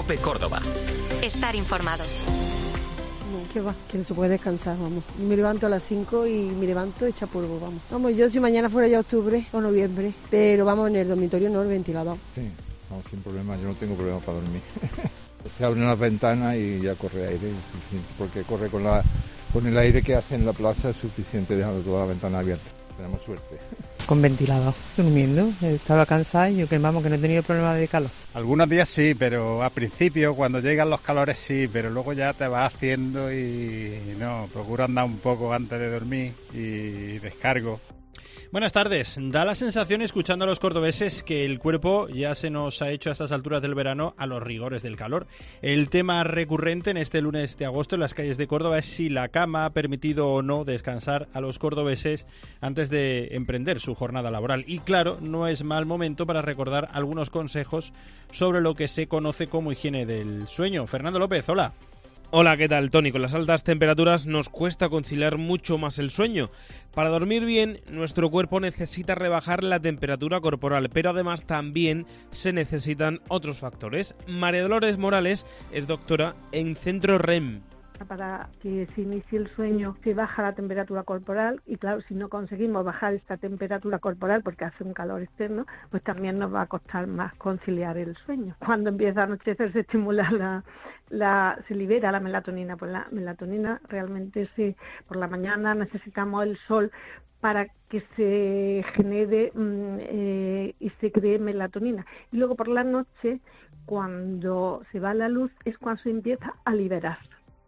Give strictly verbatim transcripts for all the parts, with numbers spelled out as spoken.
COPE Córdoba. Estar informados. No, que va, que no se puede descansar, vamos. Me levanto a las cinco y me levanto hecha polvo, vamos. Vamos, yo si mañana fuera ya octubre o noviembre, pero vamos, en el dormitorio no, el ventilador. Sí, vamos, sin problema, yo no tengo problema para dormir. Se abren las ventanas y ya corre aire, porque corre con la con el aire que hace en la plaza es suficiente dejando toda la ventana abierta. Tenemos suerte. Con ventilador, durmiendo. Estaba cansada y yo que vamos, que no he tenido problema de calor. Algunos días sí, pero al principio, cuando llegan los calores sí, pero luego ya te vas haciendo y no, procuro andar un poco antes de dormir y descargo. Buenas tardes. Da la sensación, escuchando a los cordobeses, que el cuerpo ya se nos ha hecho a estas alturas del verano a los rigores del calor. El tema recurrente en este lunes de agosto en las calles de Córdoba es si la cama ha permitido o no descansar a los cordobeses antes de emprender su jornada laboral. Y claro, no es mal momento para recordar algunos consejos sobre lo que se conoce como higiene del sueño. Fernando López, hola. Hola, ¿qué tal, Tony? Con las altas temperaturas nos cuesta conciliar mucho más el sueño. Para dormir bien, nuestro cuerpo necesita rebajar la temperatura corporal, pero además también se necesitan otros factores. María Dolores Morales es doctora en Centro R E M. Para que se inicie el sueño se baja la temperatura corporal y claro, si no conseguimos bajar esta temperatura corporal porque hace un calor externo, pues también nos va a costar más conciliar el sueño. Cuando empieza a anochecer se estimula la, la se libera la melatonina, pues la melatonina realmente se, por la mañana necesitamos el sol para que se genere mmm, eh, y se cree melatonina. Y luego por la noche, cuando se va la luz, es cuando se empieza a liberar.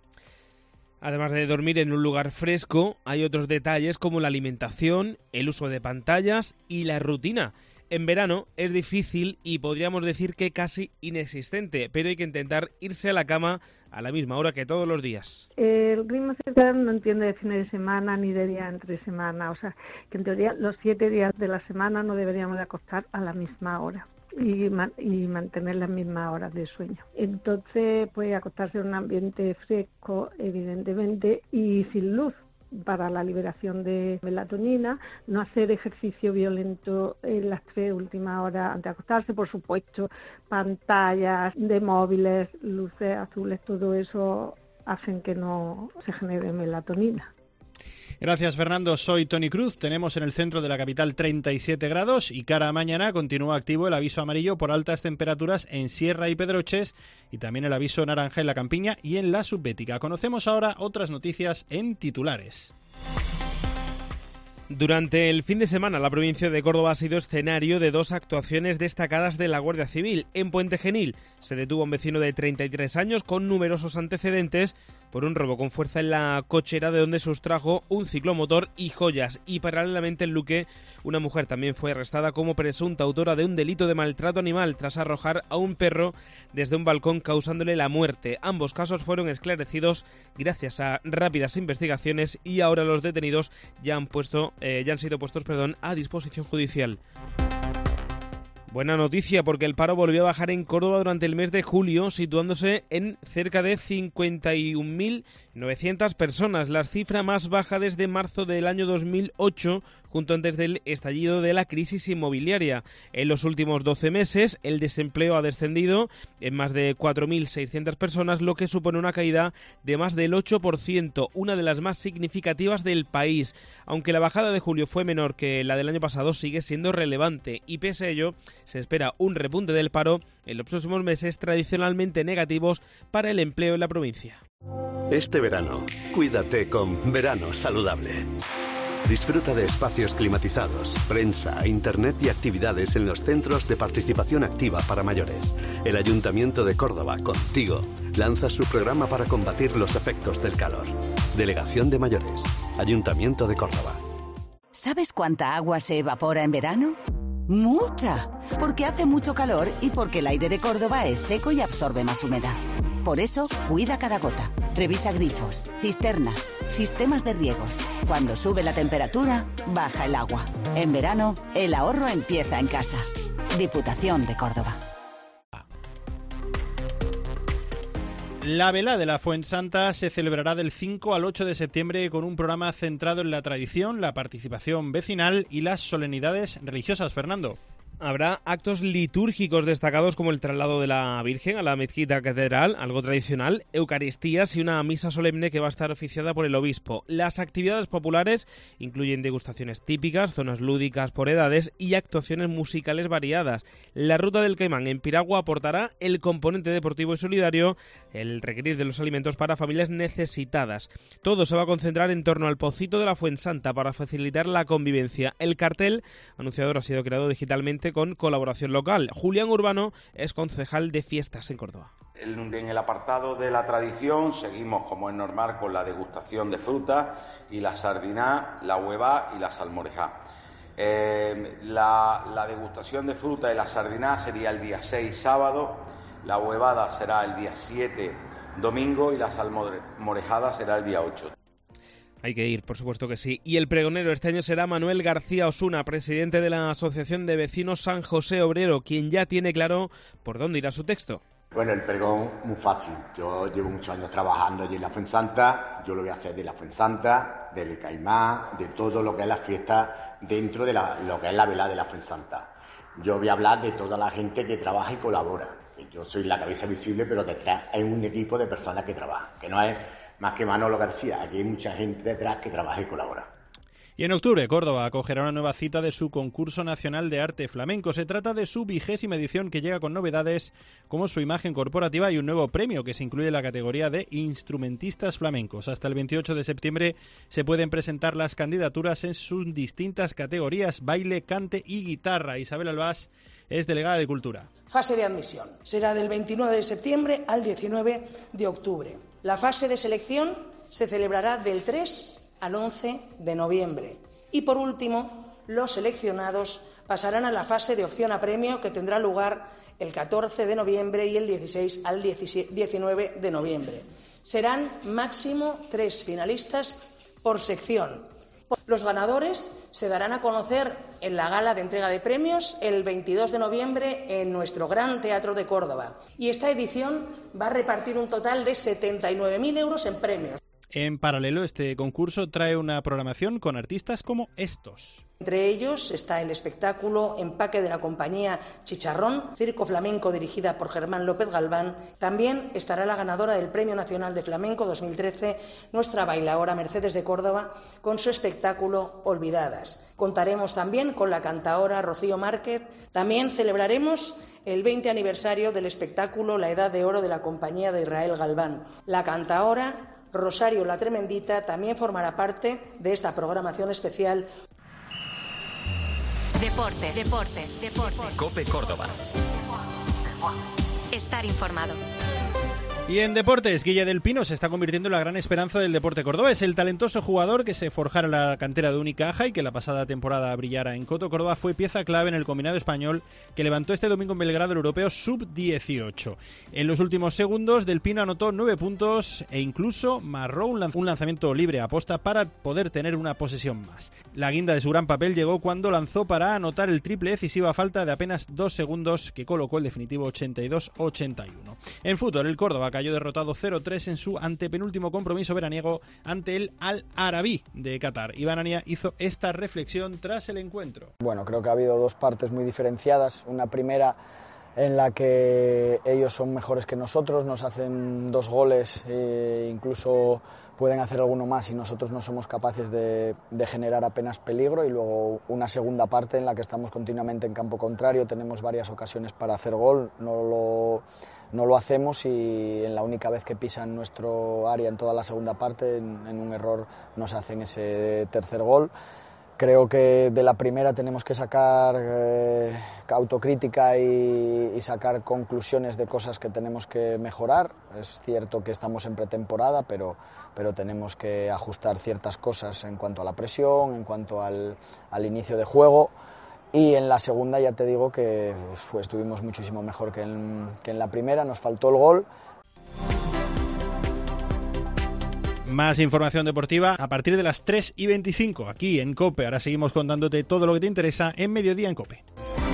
Además de dormir en un lugar fresco, hay otros detalles como la alimentación, el uso de pantallas y la rutina. En verano es difícil y podríamos decir que casi inexistente, pero hay que intentar irse a la cama a la misma hora que todos los días. El ritmo circadiano no entiende de fines de semana ni de día entre semana, o sea, que en teoría los siete días de la semana no deberíamos de acostar a la misma hora. Y, man, y mantener las mismas horas de sueño. Entonces, pues acostarse en un ambiente fresco, evidentemente, y sin luz para la liberación de melatonina, no hacer ejercicio violento en las tres últimas horas antes de acostarse, por supuesto, pantallas de móviles, luces azules, todo eso hacen que no se genere melatonina. Gracias, Fernando. Soy Tony Cruz. Tenemos en el centro de la capital treinta y siete grados y cara a mañana continúa activo el aviso amarillo por altas temperaturas en Sierra y Pedroches y también el aviso naranja en la Campiña y en la Subbética. Conocemos ahora otras noticias en titulares. Durante el fin de semana, la provincia de Córdoba ha sido escenario de dos actuaciones destacadas de la Guardia Civil. En Puente Genil se detuvo a un vecino de treinta y tres años con numerosos antecedentes por un robo con fuerza en la cochera de donde sustrajo un ciclomotor y joyas. Y paralelamente en Luque, una mujer también fue arrestada como presunta autora de un delito de maltrato animal tras arrojar a un perro desde un balcón causándole la muerte. Ambos casos fueron esclarecidos gracias a rápidas investigaciones y ahora los detenidos ya han puesto Eh, ya han sido puestos perdón, a disposición judicial. Buena noticia porque el paro volvió a bajar en Córdoba durante el mes de julio, situándose en cerca de cincuenta y un mil novecientas personas, la cifra más baja desde marzo del año dos mil ocho, junto antes del estallido de la crisis inmobiliaria. En los últimos doce meses, el desempleo ha descendido en más de cuatro mil seiscientas personas, lo que supone una caída de más del ocho por ciento, una de las más significativas del país. Aunque la bajada de julio fue menor que la del año pasado, sigue siendo relevante y pese a ello, se espera un repunte del paro en los próximos meses tradicionalmente negativos para el empleo en la provincia. Este verano, cuídate con Verano Saludable. Disfruta de espacios climatizados, prensa, internet y actividades en los centros de participación activa para mayores. El Ayuntamiento de Córdoba, contigo, lanza su programa para combatir los efectos del calor. Delegación de Mayores, Ayuntamiento de Córdoba. ¿Sabes cuánta agua se evapora en verano? ¡Mucha! Porque hace mucho calor y porque el aire de Córdoba es seco y absorbe más humedad. Por eso, cuida cada gota. Revisa grifos, cisternas, sistemas de riegos. Cuando sube la temperatura, baja el agua. En verano, el ahorro empieza en casa. Diputación de Córdoba. La Vela de la Fuensanta se celebrará del cinco al ocho de septiembre con un programa centrado en la tradición, la participación vecinal y las solemnidades religiosas. Fernando. Habrá actos litúrgicos destacados como el traslado de la Virgen a la mezquita catedral, algo tradicional, eucaristías y una misa solemne que va a estar oficiada por el obispo. Las actividades populares incluyen degustaciones típicas, zonas lúdicas por edades y actuaciones musicales variadas. La Ruta del Caimán en Piragua aportará el componente deportivo y solidario, el requerir de los alimentos para familias necesitadas. Todo se va a concentrar en torno al Pocito de la Fuensanta para facilitar la convivencia. El cartel anunciador ha sido creado digitalmente con colaboración local. Julián Urbano es concejal de fiestas en Córdoba. En el apartado de la tradición seguimos, como es normal, con la degustación de frutas y la sardiná, la huevá y la salmorejá. Eh, la, la degustación de fruta y la sardiná sería el día seis, sábado, la huevada será el día siete, domingo, y la salmorejada será el día ocho. Hay que ir, por supuesto que sí. Y el pregonero este año será Manuel García Osuna, presidente de la Asociación de Vecinos San José Obrero, quien ya tiene claro por dónde irá su texto. Bueno, el pregón muy fácil. Yo llevo muchos años trabajando allí en la Fuensanta. Yo lo voy a hacer de la Fuensanta, del Caimán, de todo lo que es la fiesta dentro de la, lo que es la velada de la Fuensanta. Yo voy a hablar de toda la gente que trabaja y colabora. Que yo soy la cabeza visible, pero detrás hay un equipo de personas que trabajan, que no es más que Manolo García. Aquí hay mucha gente detrás que trabaja y colabora. Y en octubre, Córdoba acogerá una nueva cita de su concurso nacional de arte flamenco. Se trata de su vigésima edición, que llega con novedades como su imagen corporativa y un nuevo premio que se incluye en la categoría de instrumentistas flamencos. Hasta el veintiocho de septiembre se pueden presentar las candidaturas en sus distintas categorías: baile, cante y guitarra. Isabel Albás es delegada de Cultura. Fase de admisión será del veintinueve de septiembre al diecinueve de octubre. La fase de selección se celebrará del tres al once de noviembre. Y por último, los seleccionados pasarán a la fase de opción a premio, que tendrá lugar el catorce de noviembre y el dieciséis al diecinueve de noviembre. Serán máximo tres finalistas por sección. Los ganadores se darán a conocer en la gala de entrega de premios el veintidós de noviembre en nuestro Gran Teatro de Córdoba. Y esta edición va a repartir un total de setenta y nueve mil euros en premios. En paralelo, este concurso trae una programación con artistas como estos. Entre ellos está el espectáculo Empaque de la compañía Chicharrón, circo flamenco dirigida por Germán López Galván. También estará la ganadora del Premio Nacional de Flamenco dos mil trece, nuestra bailaora Mercedes de Córdoba, con su espectáculo Olvidadas. Contaremos también con la cantaora Rocío Márquez. También celebraremos el veinte aniversario del espectáculo La Edad de Oro de la compañía de Israel Galván. La cantaora Rosario la Tremendita también formará parte de esta programación especial. Deportes, deportes, deportes. COPE Córdoba. Estar informado. Y en deportes, Guille del Pino se está convirtiendo en la gran esperanza del deporte cordobés. El talentoso jugador que se forjara en la cantera de Unicaja y que la pasada temporada brillara en Coto Córdoba fue pieza clave en el combinado español que levantó este domingo en Belgrado el europeo sub dieciocho. En los últimos segundos, Del Pino anotó nueve puntos e incluso marró un, lanz- un lanzamiento libre a posta para poder tener una posesión más. La guinda de su gran papel llegó cuando lanzó para anotar el triple decisivo a falta de apenas dos segundos, que colocó el definitivo ochenta y dos a ochenta y uno. En fútbol, el Córdoba cayó derrotado cero tres en su antepenúltimo compromiso veraniego ante el Al Arabí de Qatar. Iván Ania hizo esta reflexión tras el encuentro. Bueno, creo que ha habido dos partes muy diferenciadas. Una primera en la que ellos son mejores que nosotros, nos hacen dos goles e incluso pueden hacer alguno más y nosotros no somos capaces de, de generar apenas peligro, y luego una segunda parte en la que estamos continuamente en campo contrario, tenemos varias ocasiones para hacer gol, no lo, no lo hacemos, y en la única vez que pisan nuestro área en toda la segunda parte, en, en un error nos hacen ese tercer gol. Creo que de la primera tenemos que sacar eh, autocrítica y, y sacar conclusiones de cosas que tenemos que mejorar. Es cierto que estamos en pretemporada, pero, pero tenemos que ajustar ciertas cosas en cuanto a la presión, en cuanto al, al inicio de juego. Y en la segunda ya te digo que pues, estuvimos muchísimo mejor que en, que en la primera, nos faltó el gol. Más información deportiva a partir de las tres y veinticinco aquí en COPE. Ahora seguimos contándote todo lo que te interesa en Mediodía en COPE.